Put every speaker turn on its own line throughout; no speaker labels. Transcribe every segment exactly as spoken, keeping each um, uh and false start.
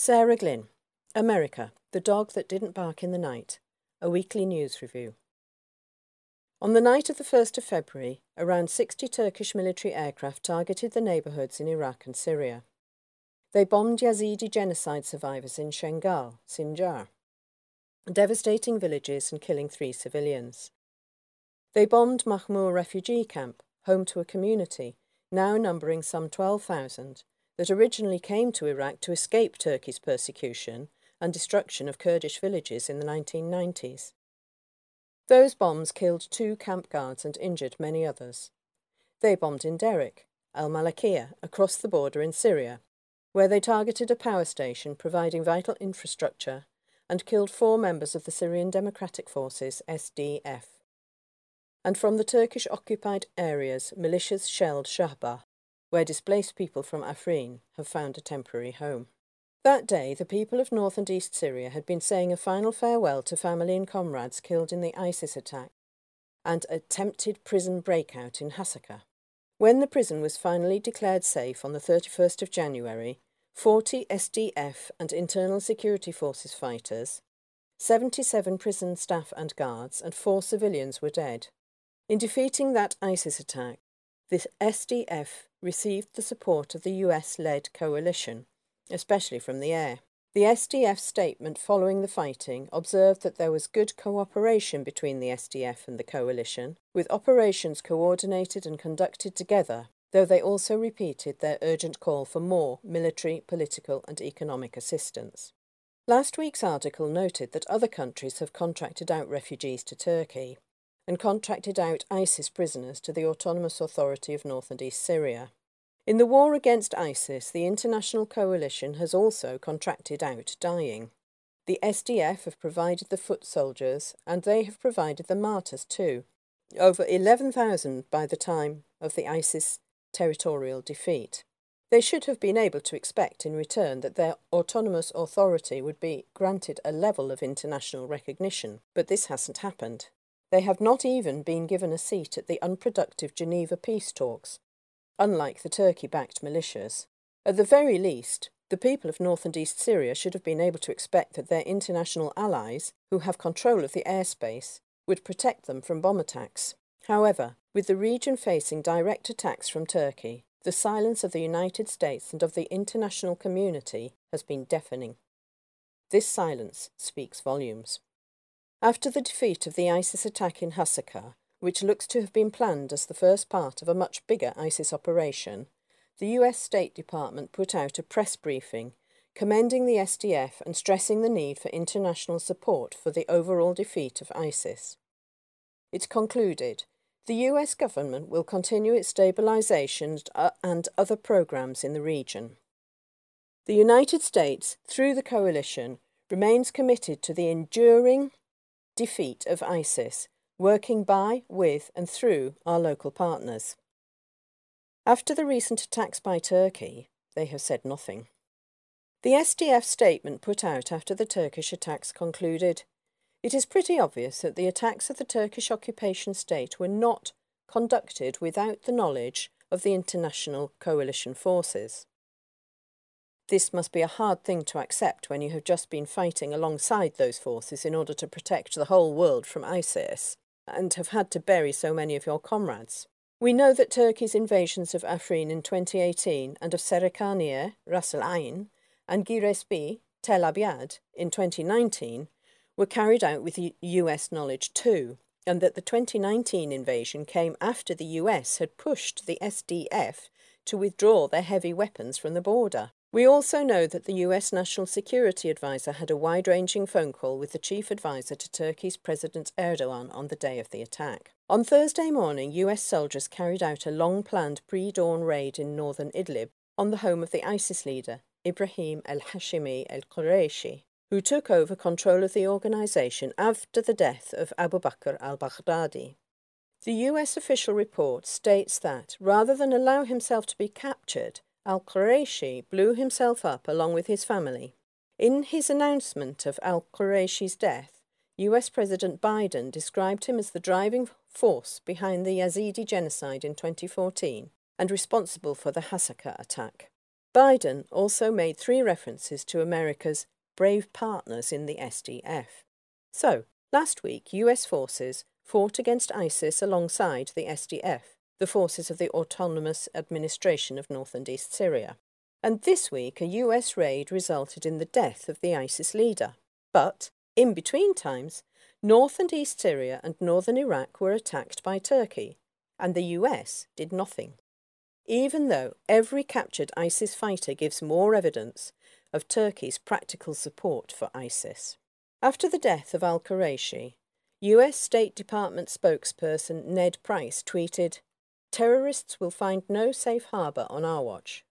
Sarah Glynn, America, the Dog That Didn't Bark in the Night, a weekly news review. On the night of the first of February, around sixty Turkish military aircraft targeted the neighbourhoods in Iraq and Syria. They bombed Yazidi genocide survivors in Shengal, Sinjar, devastating villages and killing three civilians. They bombed Mahmur refugee camp, home to a community, now numbering some twelve thousand, that originally came to Iraq to escape Turkey's persecution and destruction of Kurdish villages in the nineteen nineties. Those bombs killed two camp guards and injured many others. They bombed in Derik, al-Malakiya, across the border in Syria, where they targeted a power station providing vital infrastructure and killed four members of the Syrian Democratic Forces, S D F. And from the Turkish-occupied areas, militias shelled Shahbah, where displaced people from Afrin have found a temporary home. That day, the people of North and East Syria had been saying a final farewell to family and comrades killed in the ISIS attack and attempted prison breakout in Hasaka. When the prison was finally declared safe on the thirty-first of January, forty S D F and Internal Security Forces fighters, seventy-seven prison staff and guards, and four civilians were dead. In defeating that ISIS attack, the S D F received the support of the U S-led coalition, especially from the air. The S D F statement following the fighting observed that there was good cooperation between the S D F and the coalition, with operations coordinated and conducted together, though they also repeated their urgent call for more military, political and economic assistance. Last week's article noted that other countries have contracted out refugees to Turkey and contracted out ISIS prisoners to the Autonomous Authority of North and East Syria. In the war against ISIS, the international coalition has also contracted out dying. The S D F have provided the foot soldiers, and they have provided the martyrs too, over eleven thousand by the time of the ISIS territorial defeat. They should have been able to expect in return that their autonomous authority would be granted a level of international recognition, but this hasn't happened. They have not even been given a seat at the unproductive Geneva peace talks, unlike the Turkey-backed militias. At the very least, the people of North and East Syria should have been able to expect that their international allies, who have control of the airspace, would protect them from bomb attacks. However, with the region facing direct attacks from Turkey, the silence of the United States and of the international community has been deafening. This silence speaks volumes. After the defeat of the ISIS attack in Hasaka, which looks to have been planned as the first part of a much bigger ISIS operation, the U S State Department put out a press briefing commending the S D F and stressing the need for international support for the overall defeat of ISIS. It concluded, the U S government will continue its stabilisation and other programmes in the region. The United States, through the coalition, remains committed to the enduring defeat of ISIS, working by, with and through our local partners. After the recent attacks by Turkey, they have said nothing. The S D F statement put out after the Turkish attacks concluded, it is pretty obvious that the attacks of the Turkish occupation state were not conducted without the knowledge of the international coalition forces. This must be a hard thing to accept when you have just been fighting alongside those forces in order to protect the whole world from ISIS, and have had to bury so many of your comrades. We know that Turkey's invasions of Afrin in twenty eighteen and of Serikaniye, Ras Al Ain, and Giresbi, Tel Abyad in twenty nineteen were carried out with U S knowledge too, and that the twenty nineteen invasion came after the U S had pushed the S D F to withdraw their heavy weapons from the border. We also know that the U S National Security Advisor had a wide-ranging phone call with the chief advisor to Turkey's President Erdogan on the day of the attack. On Thursday morning, U S soldiers carried out a long-planned pre-dawn raid in northern Idlib on the home of the ISIS leader, Ibrahim al-Hashimi al-Qurayshi, who took over control of the organisation after the death of Abu Bakr al-Baghdadi. The U S official report states that, rather than allow himself to be captured, al-Qurayshi blew himself up along with his family. In his announcement of al-Qurayshi's death, U S President Biden described him as the driving force behind the Yazidi genocide in twenty fourteen and responsible for the Hasaka attack. Biden also made three references to America's brave partners in the S D F. So, last week, U S forces fought against ISIS alongside the S D F, the forces of the Autonomous Administration of North and East Syria. And this week, a U S raid resulted in the death of the ISIS leader. But, in between times, North and East Syria and northern Iraq were attacked by Turkey, and the U S did nothing. Even though every captured ISIS fighter gives more evidence of Turkey's practical support for ISIS. After the death of al-Quraishi, U S State Department spokesperson Ned Price tweeted, "Terrorists will find no safe harbour on our watch."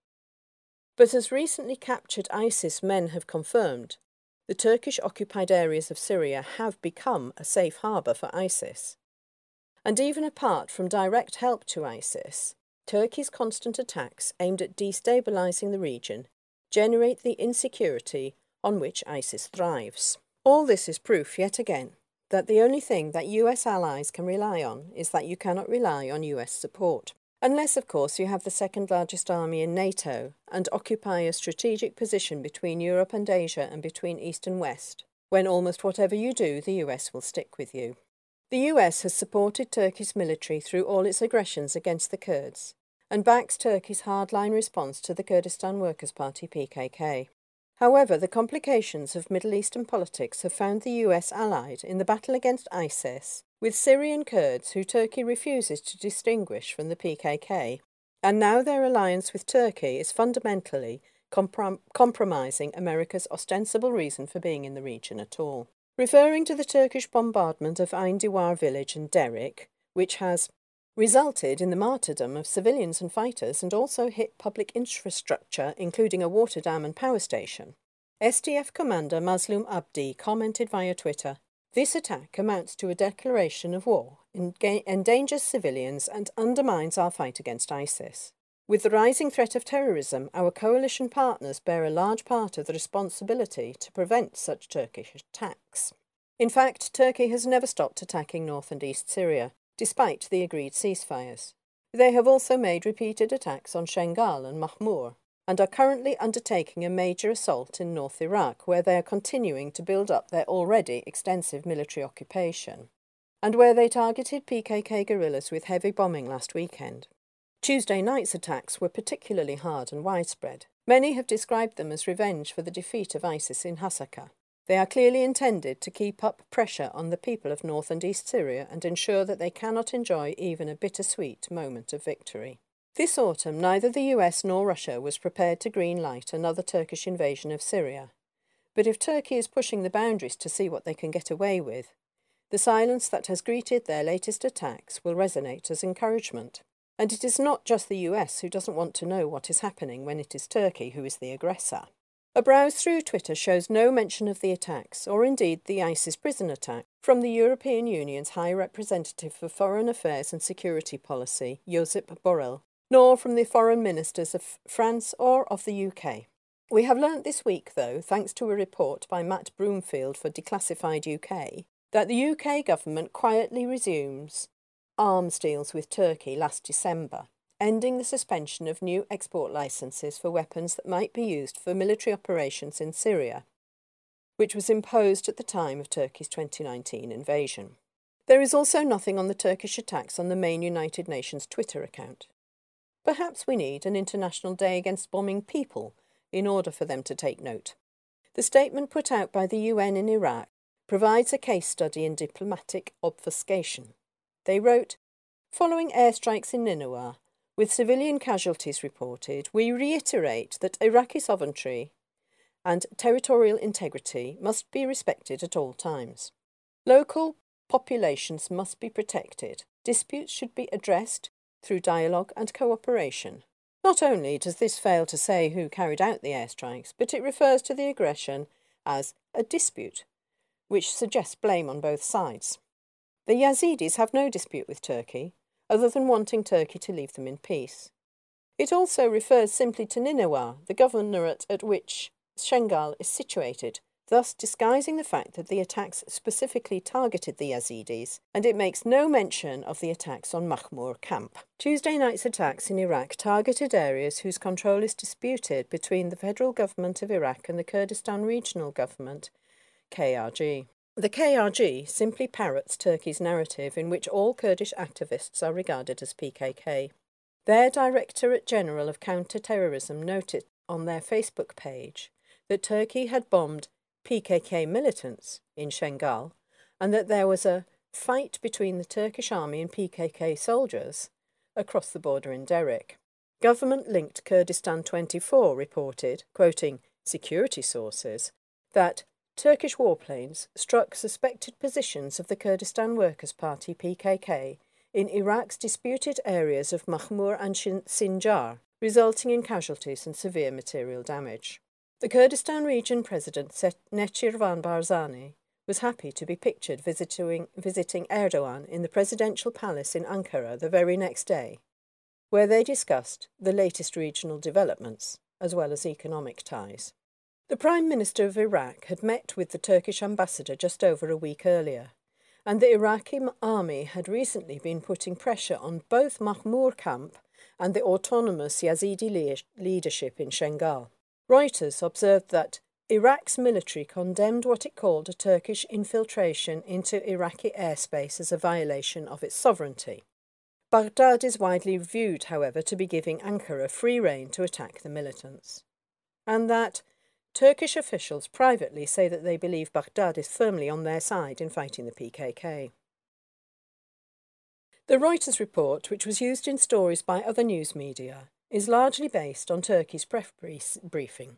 But as recently captured ISIS men have confirmed, the Turkish-occupied areas of Syria have become a safe harbour for ISIS. And even apart from direct help to ISIS, Turkey's constant attacks aimed at destabilising the region generate the insecurity on which ISIS thrives. All this is proof, yet again, that the only thing that U S allies can rely on is that you cannot rely on U S support. Unless, of course, you have the second largest army in NATO and occupy a strategic position between Europe and Asia and between East and West, when almost whatever you do, the U S will stick with you. The U S has supported Turkey's military through all its aggressions against the Kurds and backs Turkey's hardline response to the Kurdistan Workers' Party P K K. However, the complications of Middle Eastern politics have found the U S allied in the battle against ISIS with Syrian Kurds who Turkey refuses to distinguish from the P K K, and now their alliance with Turkey is fundamentally comprom- compromising America's ostensible reason for being in the region at all. Referring to the Turkish bombardment of Ain Diwar village and Derik, which has resulted in the martyrdom of civilians and fighters and also hit public infrastructure, including a water dam and power station, S D F commander Mazlum Abdi commented via Twitter, "This attack amounts to a declaration of war, endangers civilians and undermines our fight against ISIS. With the rising threat of terrorism, our coalition partners bear a large part of the responsibility to prevent such Turkish attacks." In fact, Turkey has never stopped attacking North and East Syria, despite the agreed ceasefires. They have also made repeated attacks on Shengal and Mahmur, and are currently undertaking a major assault in North Iraq, where they are continuing to build up their already extensive military occupation, and where they targeted P K K guerrillas with heavy bombing last weekend. Tuesday night's attacks were particularly hard and widespread. Many have described them as revenge for the defeat of ISIS in Hasaka. They are clearly intended to keep up pressure on the people of North and East Syria and ensure that they cannot enjoy even a bittersweet moment of victory. This autumn, neither the U S nor Russia was prepared to green-light another Turkish invasion of Syria. But if Turkey is pushing the boundaries to see what they can get away with, the silence that has greeted their latest attacks will resonate as encouragement. And it is not just the U S who doesn't want to know what is happening when it is Turkey who is the aggressor. A browse through Twitter shows no mention of the attacks, or indeed the ISIS prison attack, from the European Union's High Representative for Foreign Affairs and Security Policy, Josep Borrell, nor from the foreign ministers of France or of the U K. We have learnt this week, though, thanks to a report by Matt Broomfield for Declassified U K, that the U K government quietly resumes arms deals with Turkey last December, ending the suspension of new export licences for weapons that might be used for military operations in Syria, which was imposed at the time of Turkey's twenty nineteen invasion. There is also nothing on the Turkish attacks on the main United Nations Twitter account. Perhaps we need an International Day Against Bombing People in order for them to take note. The statement put out by the U N in Iraq provides a case study in diplomatic obfuscation. They wrote, "Following airstrikes in Nineveh, with civilian casualties reported, we reiterate that Iraqi sovereignty and territorial integrity must be respected at all times. Local populations must be protected. Disputes should be addressed through dialogue and cooperation." Not only does this fail to say who carried out the airstrikes, but it refers to the aggression as a dispute, which suggests blame on both sides. The Yazidis have no dispute with Turkey, other than wanting Turkey to leave them in peace. It also refers simply to Nineveh, the governorate at which Shengal is situated, thus disguising the fact that the attacks specifically targeted the Yazidis, and it makes no mention of the attacks on Mahmur camp. Tuesday night's attacks in Iraq targeted areas whose control is disputed between the federal government of Iraq and the Kurdistan Regional Government, K R G. The K R G simply parrots Turkey's narrative in which all Kurdish activists are regarded as P K K. Their Directorate General of Counter-Terrorism noted on their Facebook page that Turkey had bombed P K K militants in Şengal and that there was a fight between the Turkish army and P K K soldiers across the border in Derek. Government-linked Kurdistan twenty-four reported, quoting security sources, that Turkish warplanes struck suspected positions of the Kurdistan Workers' Party P K K in Iraq's disputed areas of Mahmur and Sinjar, resulting in casualties and severe material damage. The Kurdistan region president Nechirvan Barzani was happy to be pictured visiting, visiting Erdogan in the presidential palace in Ankara the very next day, where they discussed the latest regional developments as well as economic ties. The Prime Minister of Iraq had met with the Turkish ambassador just over a week earlier, and the Iraqi army had recently been putting pressure on both Mahmur camp and the autonomous Yazidi leadership in Şengal. Reuters observed that Iraq's military condemned what it called a Turkish infiltration into Iraqi airspace as a violation of its sovereignty. Baghdad is widely viewed, however, to be giving Ankara free rein to attack the militants, and that Turkish officials privately say that they believe Baghdad is firmly on their side in fighting the P K K. The Reuters report, which was used in stories by other news media, is largely based on Turkey's press briefing.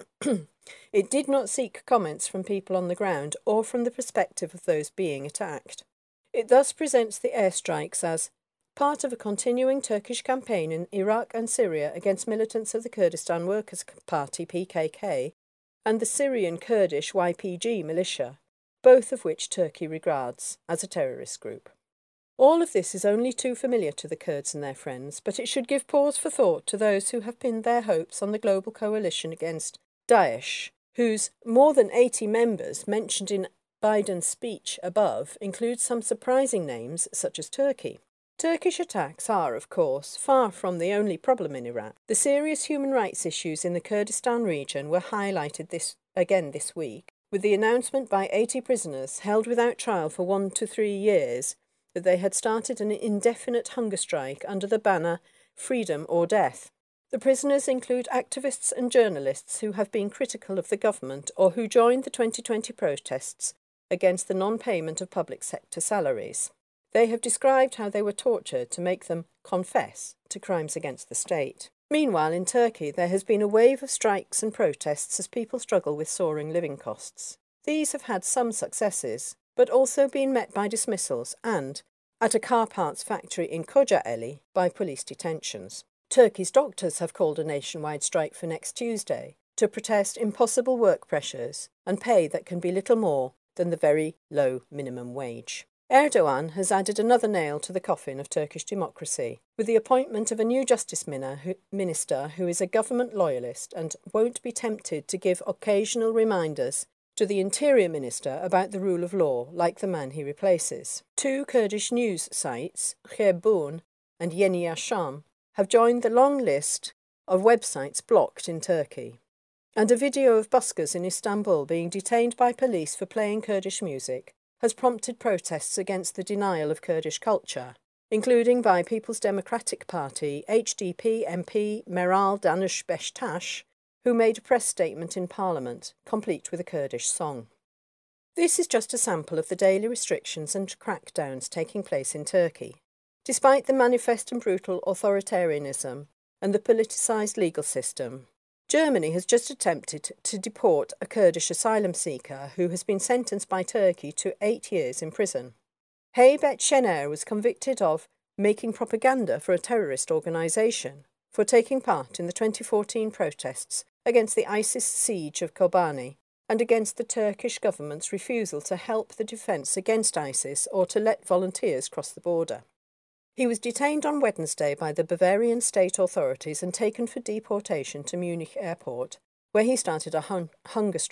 It did not seek comments from people on the ground or from the perspective of those being attacked. It thus presents the airstrikes as part of a continuing Turkish campaign in Iraq and Syria against militants of the Kurdistan Workers' Party P K K and the Syrian Kurdish Y P G militia, both of which Turkey regards as a terrorist group. All of this is only too familiar to the Kurds and their friends, but it should give pause for thought to those who have pinned their hopes on the global coalition against Daesh, whose more than eighty members mentioned in Biden's speech above include some surprising names such as Turkey. Turkish attacks are, of course, far from the only problem in Iraq. The serious human rights issues in the Kurdistan region were highlighted this again this week, with the announcement by eighty prisoners held without trial for one to three years that they had started an indefinite hunger strike under the banner Freedom or Death. The prisoners include activists and journalists who have been critical of the government or who joined the twenty twenty protests against the non-payment of public sector salaries. They have described how they were tortured to make them confess to crimes against the state. Meanwhile, in Turkey, there has been a wave of strikes and protests as people struggle with soaring living costs. These have had some successes, but also been met by dismissals and, at a car parts factory in Kocaeli, by police detentions. Turkey's doctors have called a nationwide strike for next Tuesday to protest impossible work pressures and pay that can be little more than the very low minimum wage. Erdogan has added another nail to the coffin of Turkish democracy, with the appointment of a new justice minister who is a government loyalist and won't be tempted to give occasional reminders to the interior minister about the rule of law, like the man he replaces. Two Kurdish news sites, Khair and Yeni Yaşam, have joined the long list of websites blocked in Turkey, and a video of buskers in Istanbul being detained by police for playing Kurdish music has prompted protests against the denial of Kurdish culture, including by People's Democratic Party H D P M P Meral Danış Beştaş, who made a press statement in Parliament, complete with a Kurdish song. This is just a sample of the daily restrictions and crackdowns taking place in Turkey. Despite the manifest and brutal authoritarianism and the politicised legal system, Germany has just attempted to deport a Kurdish asylum seeker who has been sentenced by Turkey to eight years in prison. Heybet Şener was convicted of making propaganda for a terrorist organisation for taking part in the twenty fourteen protests against the ISIS siege of Kobani and against the Turkish government's refusal to help the defence against ISIS or to let volunteers cross the border. He was detained on Wednesday by the Bavarian state authorities and taken for deportation to Munich airport, where he started a hun- hunger strike.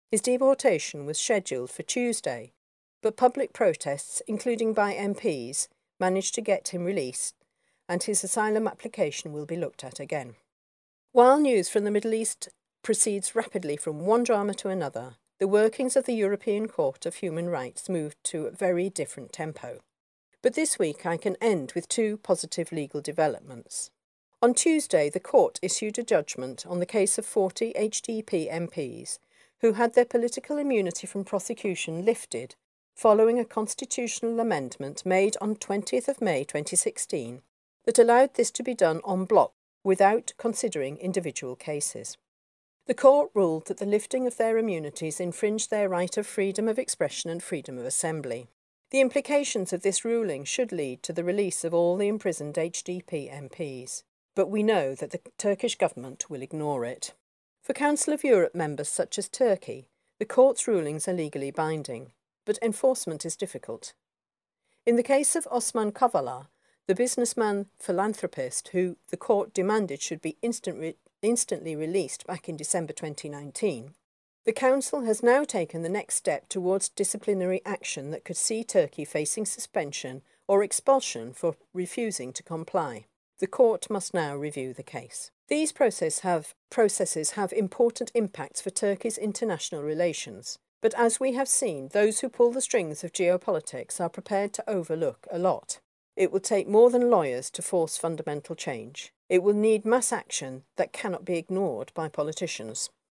His deportation was scheduled for Tuesday, but public protests, including by M Ps, managed to get him released, and his asylum application will be looked at again. While news from the Middle East proceeds rapidly from one drama to another, the workings of the European Court of Human Rights moved to a very different tempo. But this week I can end with two positive legal developments. On Tuesday, the court issued a judgment on the case of forty H D P M Ps who had their political immunity from prosecution lifted following a constitutional amendment made on twentieth of May twenty sixteen that allowed this to be done en bloc without considering individual cases. The court ruled that the lifting of their immunities infringed their right of freedom of expression and freedom of assembly. The implications of this ruling should lead to the release of all the imprisoned H D P M Ps, but we know that the Turkish government will ignore it. For Council of Europe members such as Turkey, the court's rulings are legally binding, but enforcement is difficult. In the case of Osman Kavala, the businessman philanthropist who the court demanded should be instant re- instantly released back in December twenty nineteen, the Council has now taken the next step towards disciplinary action that could see Turkey facing suspension or expulsion for refusing to comply. The court must now review the case. These process have, processes have important impacts for Turkey's international relations, but as we have seen, those who pull the strings of geopolitics are prepared to overlook a lot. It will take more than lawyers to force fundamental change. It will need mass action that cannot be ignored by politicians.